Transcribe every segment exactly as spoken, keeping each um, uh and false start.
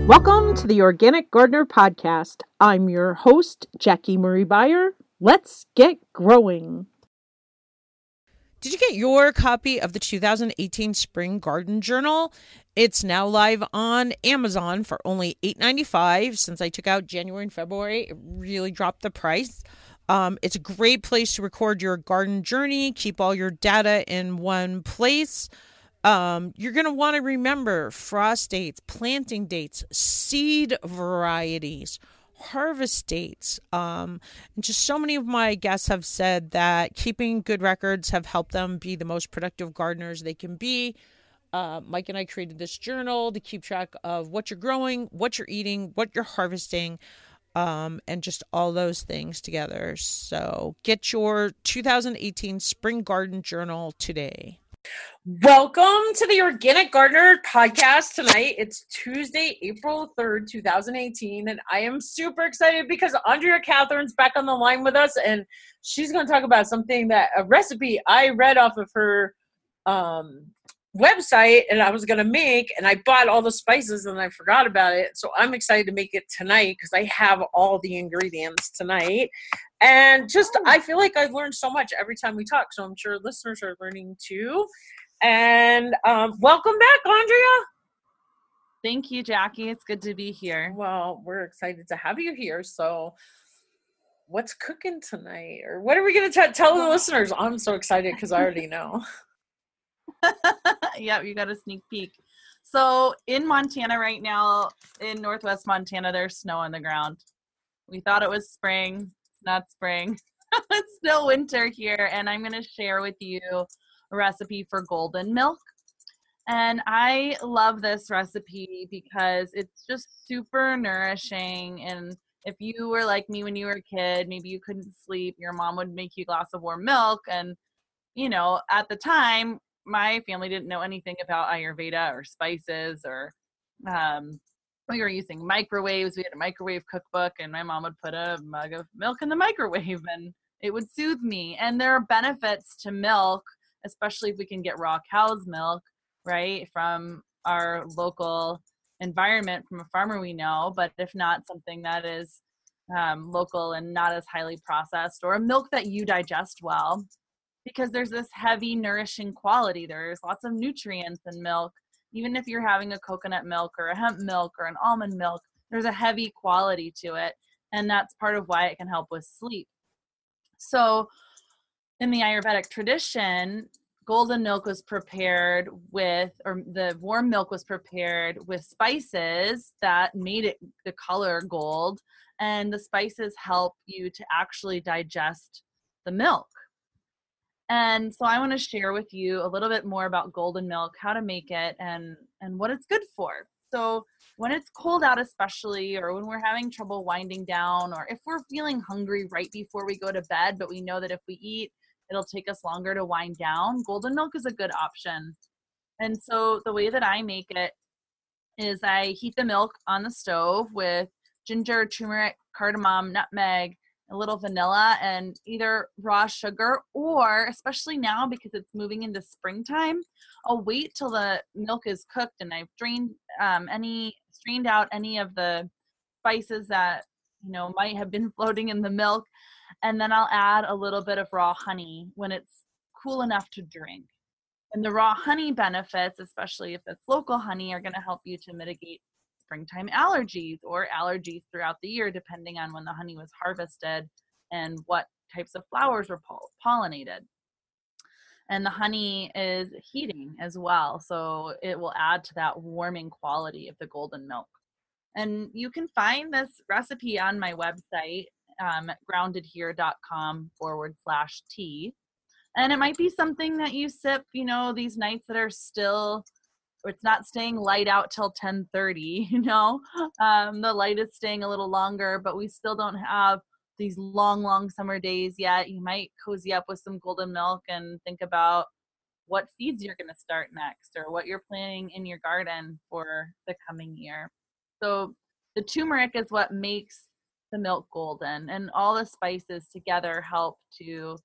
Welcome to the Organic Gardener Podcast. I'm your host, Jackie Marie Beyer. Let's get growing. Did you get your copy of the two thousand eighteen Spring Garden Journal? It's now live on Amazon for only eight dollars and ninety-five cents. Since I took out January and February, it really dropped the price. Um, it's a great place to record your garden journey, keep all your data in one place. Um, you're going to want to remember frost dates, planting dates, seed varieties, harvest dates. Um, and just so many of my guests have said that keeping good records have helped them be the most productive gardeners they can be. Uh, Mike and I created this journal to keep track of what you're growing, what you're eating, what you're harvesting, um, and just all those things together. So get your two thousand eighteen Spring Garden Journal today. Welcome to the Organic Gardener Podcast tonight. It's Tuesday, April third, twenty eighteen, and I am super excited because Andrea Catherine's back on the line with us, and she's going to talk about something that, a recipe I read off of her um, website, and I was going to make, and I bought all the spices, and I forgot about it, so I'm excited to make it tonight because I have all the ingredients tonight. And just, I feel like I learned so much every time we talk, so I'm sure listeners are learning too. And um, welcome back, Andrea. Thank you, Jackie. It's good to be here. Well, we're excited to have you here. So what's cooking tonight? Or what are we going to tell the listeners? I'm so excited because I already know. Yeah, you got a sneak peek. So in Montana right now, in Northwest Montana, there's snow on the ground. We thought it was spring. Not spring. It's still winter here, and I'm going to share with you a recipe for golden milk. And I love this recipe because it's just super nourishing. And if you were like me when you were a kid, maybe you couldn't sleep, your mom would make you a glass of warm milk. And, you know, at the time, my family didn't know anything about Ayurveda or spices or um we were using microwaves. We had a microwave cookbook, and my mom would put a mug of milk in the microwave, and it would soothe me. And there are benefits to milk, especially if we can get raw cow's milk, right, from our local environment, from a farmer we know, but if not, something that is um, local and not as highly processed, or a milk that you digest well, because there's this heavy, nourishing quality. There's lots of nutrients in milk. Even if you're having a coconut milk or a hemp milk or an almond milk, there's a heavy quality to it. And that's part of why it can help with sleep. So in the Ayurvedic tradition, golden milk was prepared with, or the warm milk was prepared with spices that made it the color gold. And the spices help you to actually digest the milk. And so I want to share with you a little bit more about golden milk, how to make it, and, and what it's good for. So when it's cold out especially, or when we're having trouble winding down, or if we're feeling hungry right before we go to bed, but we know that if we eat, it'll take us longer to wind down, golden milk is a good option. And so the way that I make it is I heat the milk on the stove with ginger, turmeric, cardamom, nutmeg, a little vanilla, and either raw sugar, or especially now because it's moving into springtime, I'll wait till the milk is cooked and I've drained um, any strained out any of the spices that you know might have been floating in the milk, and then I'll add a little bit of raw honey when it's cool enough to drink. And the raw honey benefits, especially if it's local honey, are going to help you to mitigate springtime allergies or allergies throughout the year, depending on when the honey was harvested and what types of flowers were poll- pollinated. And the honey is heating as well, so it will add to that warming quality of the golden milk. And you can find this recipe on my website, um, groundedhere.com forward slash tea. And it might be something that you sip, you know, these nights that are still, it's not staying light out till ten thirty, you know, um, the light is staying a little longer, but we still don't have these long, long summer days yet. You might cozy up with some golden milk and think about what seeds you're going to start next, or what you're planting in your garden for the coming year. So the turmeric is what makes the milk golden, and all the spices together help to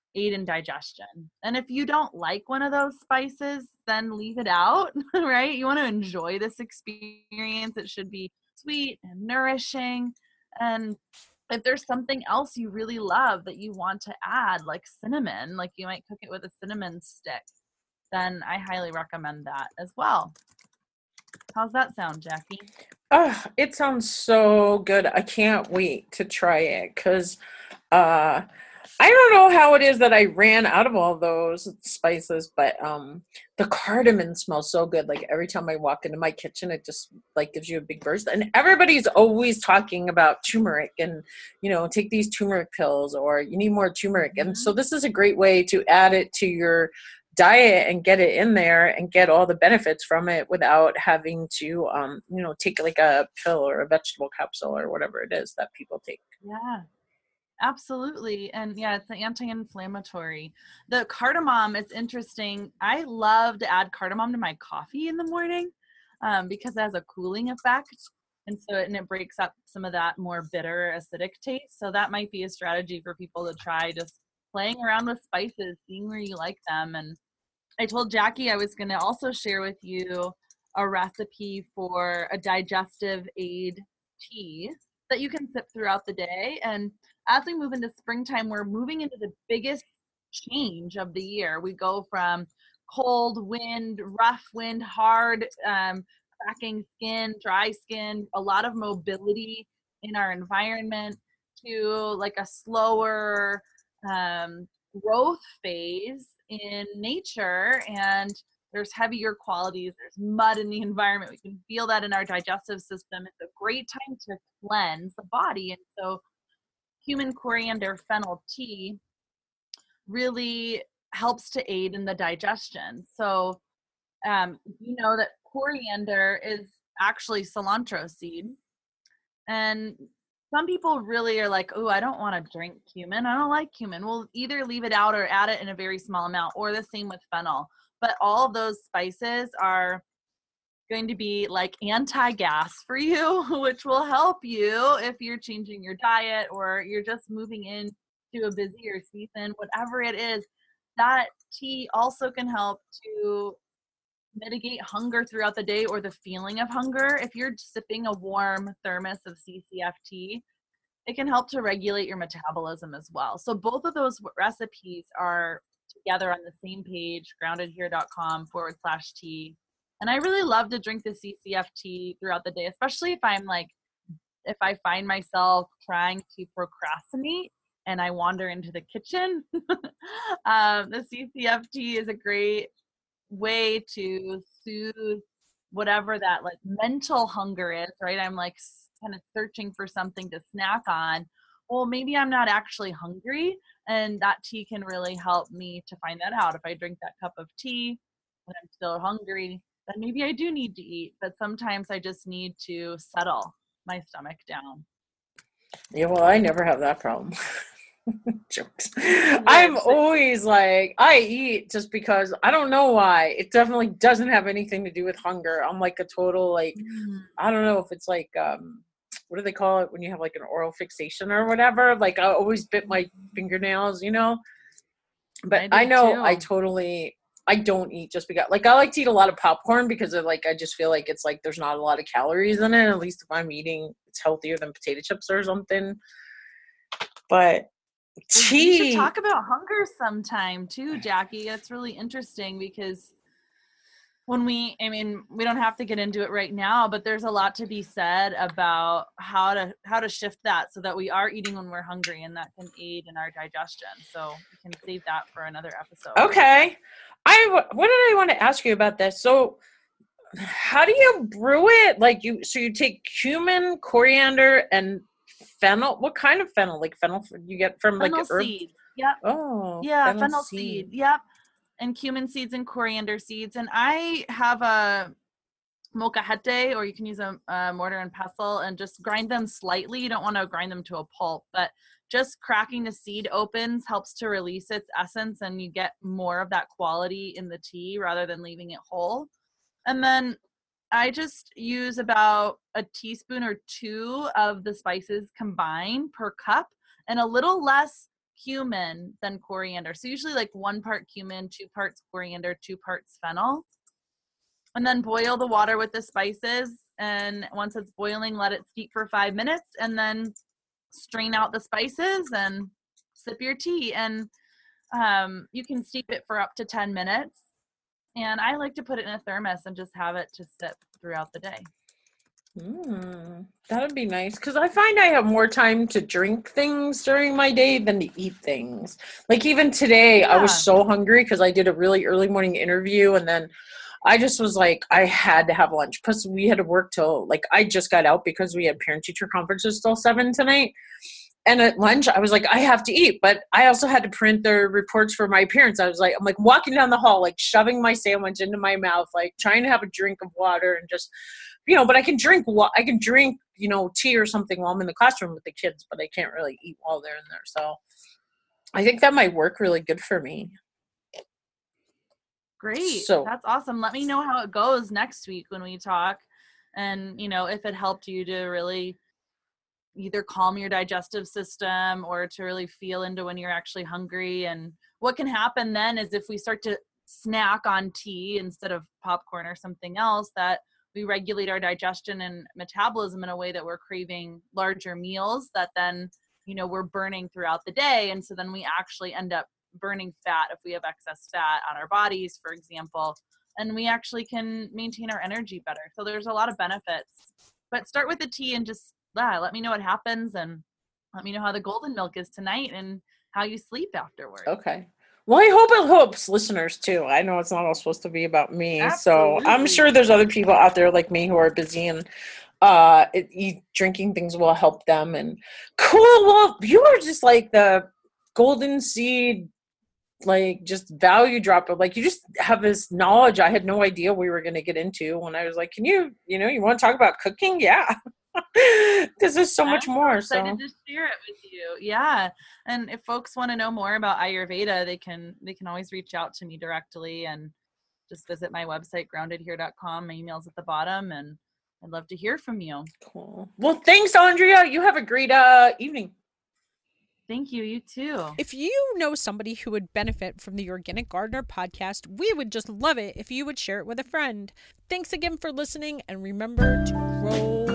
aid in digestion. And if you don't like one of those spices, then leave it out, right? You want to enjoy this experience. It should be sweet and nourishing. And if there's something else you really love that you want to add, like cinnamon, like you might cook it with a cinnamon stick, then I highly recommend that as well. How's that sound, Jackie? Oh, it sounds so good. I can't wait to try it because uh, I don't know how it is that I ran out of all those spices, but um, the cardamom smells so good. Like every time I walk into my kitchen, it just like gives you a big burst. And everybody's always talking about turmeric and, you know, take these turmeric pills or you need more turmeric. Mm-hmm. And so this is a great way to add it to your diet and get it in there and get all the benefits from it without having to, um, you know, take like a pill or a vegetable capsule or whatever it is that people take. Yeah. Absolutely. And yeah, it's an anti-inflammatory. The cardamom is interesting. I love to add cardamom to my coffee in the morning um, because it has a cooling effect. And so, and it breaks up some of that more bitter acidic taste. So that might be a strategy for people to try, just playing around with spices, seeing where you like them. And I told Jackie I was going to also share with you a recipe for a digestive aid tea that you can sip throughout the day. And as we move into springtime, we're moving into the biggest change of the year. We go from cold wind, rough wind, hard, um, cracking skin, dry skin, a lot of mobility in our environment, to like a slower um, growth phase in nature. And there's heavier qualities, there's mud in the environment. We can feel that in our digestive system. It's a great time to cleanse the body. And so cumin, coriander, fennel tea really helps to aid in the digestion. So um, you know that coriander is actually cilantro seed. And some people really are like, oh, I don't want to drink cumin. I don't like cumin. We'll either leave it out or add it in a very small amount, or the same with fennel. But all of those spices are going to be like anti-gas for you, which will help you if you're changing your diet or you're just moving into a busier season, whatever it is. That tea also can help to mitigate hunger throughout the day, or the feeling of hunger. If you're sipping a warm thermos of C C F tea, it can help to regulate your metabolism as well. So both of those recipes are together on the same page, groundedhere.com forward slash tea. And I really love to drink the C C F tea throughout the day, especially if I'm like, if I find myself trying to procrastinate and I wander into the kitchen. um, the C C F tea is a great way to soothe whatever that like mental hunger is, right? I'm like kind of searching for something to snack on. Well, maybe I'm not actually hungry, and that tea can really help me to find that out. If I drink that cup of tea and I'm still hungry, then maybe I do need to eat, but sometimes I just need to settle my stomach down. Yeah, well, I never have that problem. Jokes. I'm always like, I eat just because I don't know why. It definitely doesn't have anything to do with hunger. I'm like a total, like, mm. I don't know if it's like, um, what do they call it when you have like an oral fixation or whatever? Like I always bit my fingernails, you know? But I, I know too. I totally, I don't eat just because, like I like to eat a lot of popcorn because of like, I just feel like it's like, there's not a lot of calories in it. At least if I'm eating, it's healthier than potato chips or something. But tea. We should talk about hunger sometime too, Jackie. That's really interesting because when we, I mean, we don't have to get into it right now, but there's a lot to be said about how to how to shift that so that we are eating when we're hungry, and that can aid in our digestion. So we can save that for another episode. Okay. I what did I want to ask you about this? So how do you brew it? Like you, so you take cumin, coriander, and fennel. What kind of fennel? Like fennel you get from fennel like herb? seed. Yep. Oh. Yeah, fennel, fennel seed. seed. Yep. And cumin seeds and coriander seeds. And I have a molcajete, or you can use a, a mortar and pestle and just grind them slightly. You don't want to grind them to a pulp, but just cracking the seed opens helps to release its essence, and you get more of that quality in the tea rather than leaving it whole. And then I just use about a teaspoon or two of the spices combined per cup, and a little less cumin than coriander. So usually like one part cumin, two parts coriander, two parts fennel. And then boil the water with the spices. And once it's boiling, let it steep for five minutes and then strain out the spices and sip your tea. And um, you can steep it for up to ten minutes. And I like to put it in a thermos and just have it to sip throughout the day. Mm, that would be nice because I find I have more time to drink things during my day than to eat things. Like even today, I was Yeah. so hungry because I did a really early morning interview and then I just was like, I had to have lunch. Plus, we had to work till like I just got out because we had parent teacher conferences till seven tonight. And at lunch, I was like, I have to eat, but I also had to print the reports for my parents. I was like, I'm like walking down the hall, like shoving my sandwich into my mouth, like trying to have a drink of water and just, you know, but I can drink, wa- I can drink, you know, tea or something while I'm in the classroom with the kids, but I can't really eat while they're in there. So I think that might work really good for me. Great. So That's awesome. Let me know how it goes next week when we talk. And, you know, if it helped you to really either calm your digestive system or to really feel into when you're actually hungry. And what can happen then is if we start to snack on tea instead of popcorn or something else, that we regulate our digestion and metabolism in a way that we're craving larger meals that then, you know, we're burning throughout the day. And so then we actually end up burning fat if we have excess fat on our bodies, for example, and we actually can maintain our energy better. So there's a lot of benefits. But start with the tea and just yeah, let me know what happens and let me know how the golden milk is tonight and how you sleep afterwards. okay. Well, I hope it helps listeners too. I know it's not all supposed to be about me. So I'm Absolutely. sure there's other people out there like me who are busy and uh it, you, drinking things will help them. And cool. Well, you are just like the golden seed, like just value dropper. Like you just have this knowledge I had no idea we were going to get into when I was like, can you, you know, you want to talk about cooking? Yeah. Because there's so much I'm more. so excited So to share it with you. Yeah. And if folks want to know more about Ayurveda, they can they can always reach out to me directly and just visit my website, grounded here dot com. My email's at the bottom and I'd love to hear from you. cool. Well, thanks, Andrea. You have a great uh evening. Thank you. You too. If you know somebody who would benefit from the Organic Gardener podcast, we would just love it if you would share it with a friend. Thanks again for listening, and remember to grow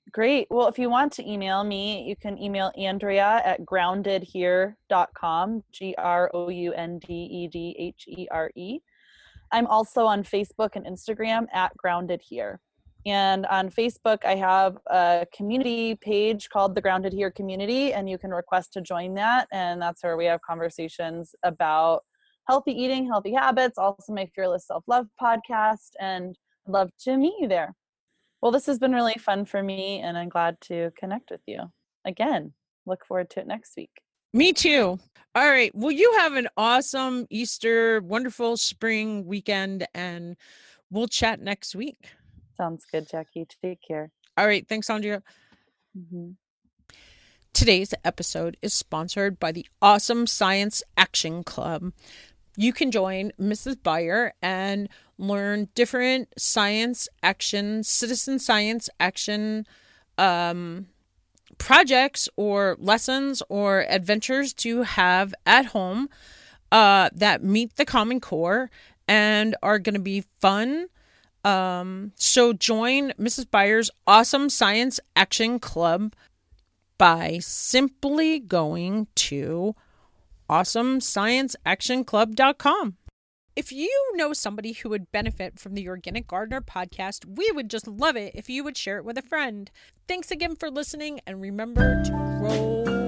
Great. Well, if you want to email me, you can email Andrea at grounded here dot com, G R O U N D E D H E R E. I'm also on Facebook and Instagram at Grounded Here. And on Facebook, I have a community page called the Grounded Here Community, and you can request to join that. And that's where we have conversations about healthy eating, healthy habits, also my Fearless Self-Love podcast, and I'd love to meet you there. Well, this has been really fun for me, and I'm glad to connect with you again. Look forward to it next week. Me too. All right. Well, you have an awesome Easter, wonderful spring weekend, and we'll chat next week. Sounds good, Jackie. Take care. All right. Thanks, Andrea. Mm-hmm. Today's episode is sponsored by the Awesome Science Action Club. You can join Missus Beyer and learn different science action, citizen science action um, projects or lessons or adventures to have at home uh, that meet the Common Core and are going to be fun. Um, so join Missus Beyer's Awesome Science Action Club by simply going to awesome science action club dot com. If you know somebody who would benefit from the Organic Gardener podcast, we would just love it if you would share it with a friend. Thanks again for listening, and remember to grow